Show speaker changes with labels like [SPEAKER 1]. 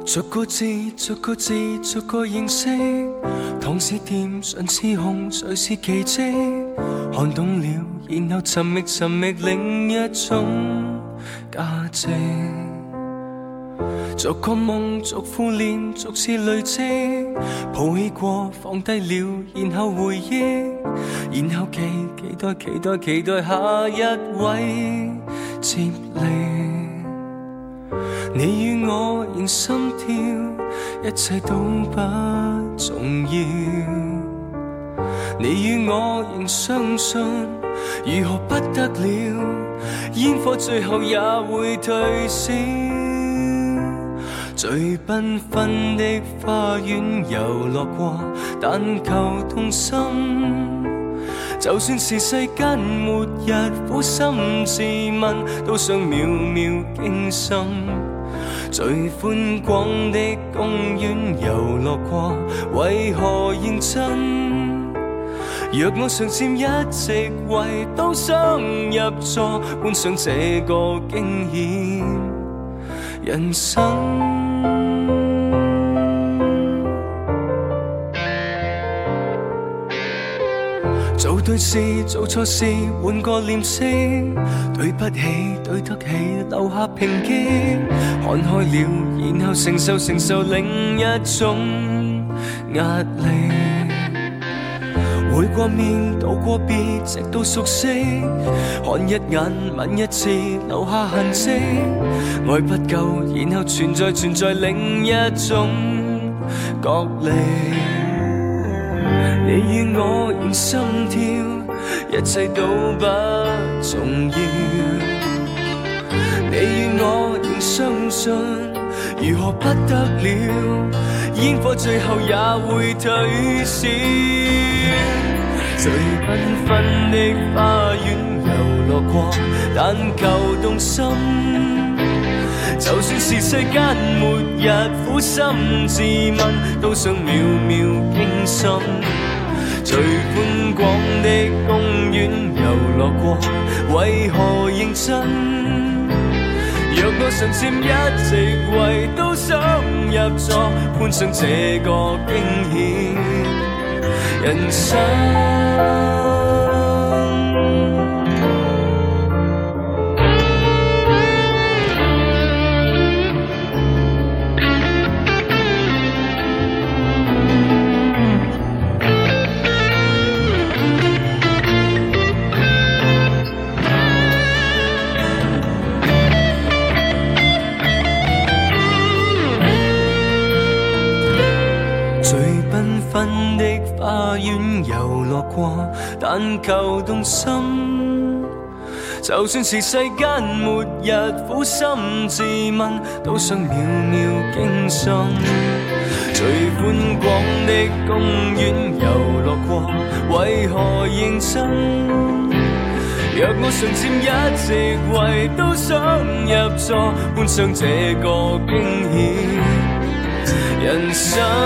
[SPEAKER 1] 逐個字，逐個字，逐個認識。糖是甜，唇是紅，誰是奇蹟？看懂了，然後尋覓尋覓另一種價值。逐個夢，逐副臉，逐次累積。抱起過，放低了，然後回憶，然後期待期待期待下一位接力。你與我仍心跳，一切都不重要。你與我仍相信，如何不得了？煙火最後也會退燒。最繽紛的花園遊樂過，但求動心。就算是世間末日，苦心自問，都想秒秒驚心。最寬廣的公園遊樂過，為何認真？若我常佔一席位，都想入座，觀賞這個驚險人生。做對事，做錯事，換個臉色。對不起，對得起，留下抨擊。看開了，然後承受另一種壓力。會過面，道過別，直到熟悉。看一眼，吻一次，留下痕跡。愛不夠，然後存在另一種角力。你與我仍心跳，一切都不重要。你與我仍相信，如何不得了？煙火最後也會退燒。最繽紛的花園遊樂過，但求動心。就算是世間末日，苦心自問，都想秒秒驚心。最寬廣的公園遊樂過，為何認真？若我常佔一席位，都想入座，觀賞這個驚險人生。分的花園遊樂過，但求動心。就算是世間末日，苦心自問，都想秒秒驚心。最寬廣的公園遊樂過，為何認真？若我常佔一席位，都想入座，觀賞這個驚險人生。